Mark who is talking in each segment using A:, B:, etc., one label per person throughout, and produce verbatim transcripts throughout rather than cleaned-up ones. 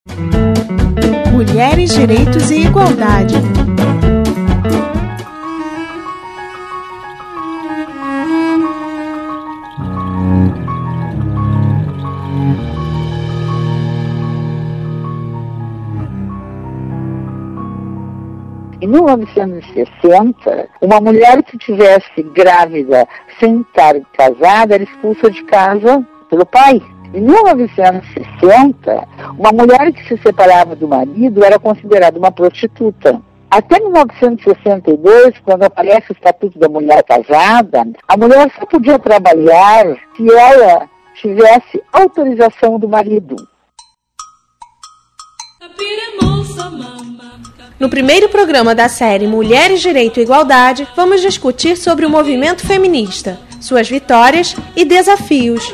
A: Mulheres, Direitos e Igualdade.
B: Em mil novecentos e sessenta, uma mulher que estivesse grávida sem estar casada era expulsa de casa pelo pai. Em mil novecentos e sessenta, uma mulher que se separava do marido era considerada uma prostituta. Até mil novecentos e sessenta e dois, quando aparece o Estatuto da Mulher Casada, a mulher só podia trabalhar se ela tivesse autorização do marido.
A: No primeiro programa da série Mulheres, Direito e Igualdade, vamos discutir sobre o movimento feminista, suas vitórias e desafios.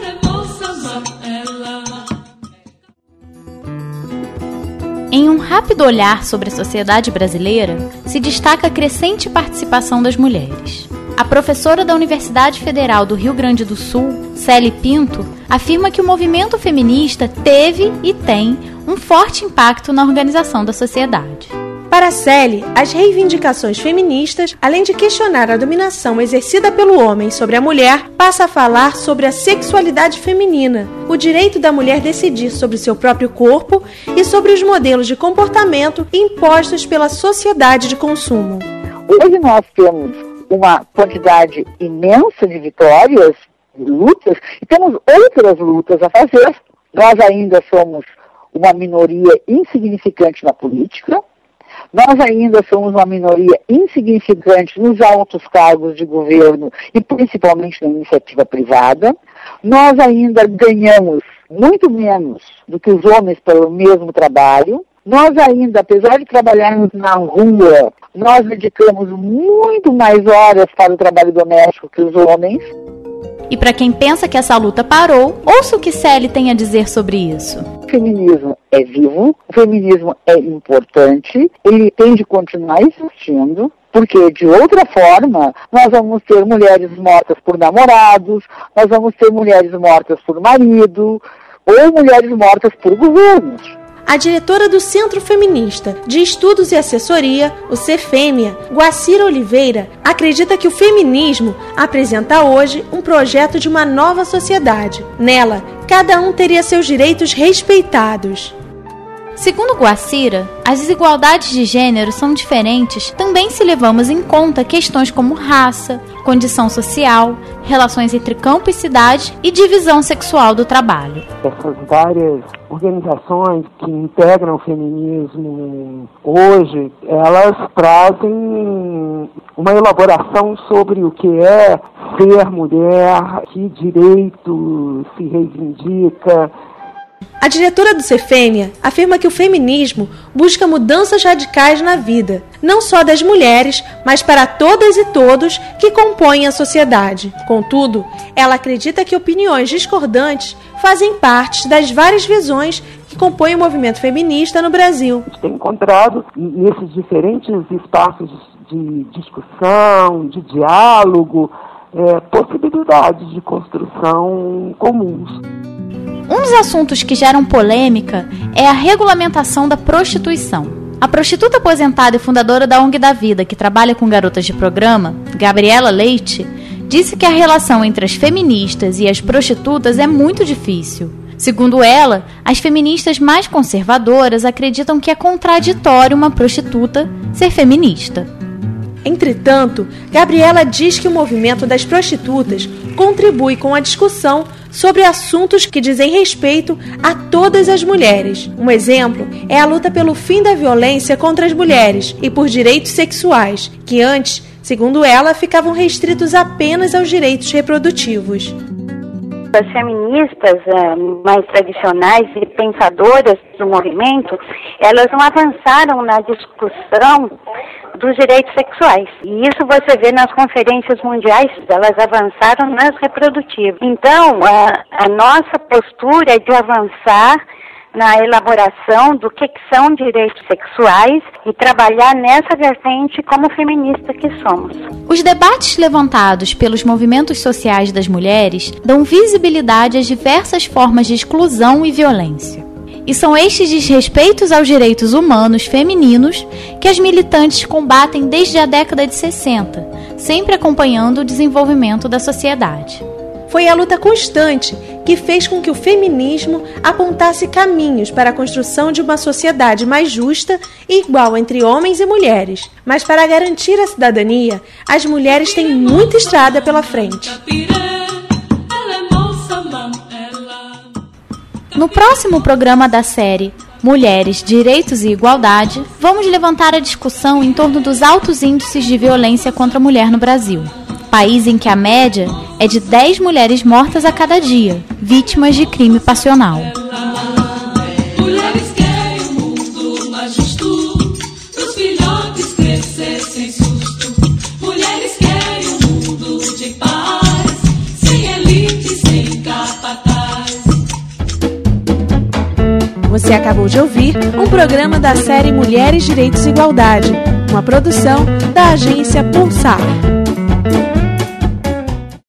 C: Em um rápido olhar sobre a sociedade brasileira, se destaca a crescente participação das mulheres. A professora da Universidade Federal do Rio Grande do Sul, Célia Pinto, afirma que o movimento feminista teve e tem um forte impacto na organização da sociedade.
A: Para Célia, as reivindicações feministas, além de questionar a dominação exercida pelo homem sobre a mulher, passa a falar sobre a sexualidade feminina, o direito da mulher decidir sobre seu próprio corpo e sobre os modelos de comportamento impostos pela sociedade de consumo.
B: Hoje nós temos uma quantidade imensa de vitórias, de lutas, e temos outras lutas a fazer. Nós ainda somos uma minoria insignificante na política. Nós ainda somos uma minoria insignificante nos altos cargos de governo e principalmente na iniciativa privada. Nós ainda ganhamos muito menos do que os homens pelo mesmo trabalho. Nós ainda, apesar de trabalharmos na rua, nós dedicamos muito mais horas para o trabalho doméstico que os homens.
C: E para quem pensa que essa luta parou, ouça o que Célia tem a dizer sobre isso.
B: O feminismo é vivo, o feminismo é importante, ele tem de continuar existindo, porque de outra forma nós vamos ter mulheres mortas por namorados, nós vamos ter mulheres mortas por marido, ou mulheres mortas por governos.
A: A diretora do Centro Feminista de Estudos e Assessoria, o Cefêmia, Guacira Oliveira, acredita que o feminismo apresenta hoje um projeto de uma nova sociedade. Nela, cada um teria seus direitos respeitados.
C: Segundo Guacira, as desigualdades de gênero são diferentes também se levamos em conta questões como raça, condição social, relações entre campo e cidade e divisão sexual do trabalho.
D: Essas várias organizações que integram o feminismo hoje, elas trazem uma elaboração sobre o que é ser mulher, que direito se reivindica.
A: A diretora do Cefêmia afirma que o feminismo busca mudanças radicais na vida, não só das mulheres, mas para todas e todos que compõem a sociedade. Contudo, ela acredita que opiniões discordantes fazem parte das várias visões que compõem o movimento feminista no Brasil.
D: A gente tem encontrado nesses diferentes espaços de discussão, de diálogo, é, possibilidades de construção comuns.
C: Um dos assuntos que geram polêmica é a regulamentação da prostituição. A prostituta aposentada e fundadora da O N G da Vida, que trabalha com garotas de programa, Gabriela Leite, disse que a relação entre as feministas e as prostitutas é muito difícil. Segundo ela, as feministas mais conservadoras acreditam que é contraditório uma prostituta ser feminista.
A: Entretanto, Gabriela diz que o movimento das prostitutas contribui com a discussão sobre assuntos que dizem respeito a todas as mulheres. Um exemplo é a luta pelo fim da violência contra as mulheres e por direitos sexuais, que antes, segundo ela, ficavam restritos apenas aos direitos reprodutivos.
E: As feministas uh, mais tradicionais e pensadoras do movimento, elas não avançaram na discussão dos direitos sexuais. E isso você vê nas conferências mundiais, elas avançaram nas reprodutivas. Então, a, a nossa postura é de avançar na elaboração do que, que são direitos sexuais e trabalhar nessa vertente como feminista que somos.
C: Os debates levantados pelos movimentos sociais das mulheres dão visibilidade às diversas formas de exclusão e violência. E são estes desrespeitos aos direitos humanos femininos que as militantes combatem desde a década de sessenta, sempre acompanhando o desenvolvimento da sociedade.
A: Foi a luta constante que fez com que o feminismo apontasse caminhos para a construção de uma sociedade mais justa e igual entre homens e mulheres. Mas para garantir a cidadania, as mulheres têm muita estrada pela frente.
C: No próximo programa da série Mulheres, Direitos e Igualdade, vamos levantar a discussão em torno dos altos índices de violência contra a mulher no Brasil. País em que a média é de dez mulheres mortas a cada dia, vítimas de crime passional.
F: Mulheres querem um mundo mais justo, pros filhotes crescer sem susto. Mulheres querem um mundo de paz, sem elite, sem capataz.
A: Você acabou de ouvir um programa da série Mulheres, Direitos e Igualdade, uma produção da agência Pulsar.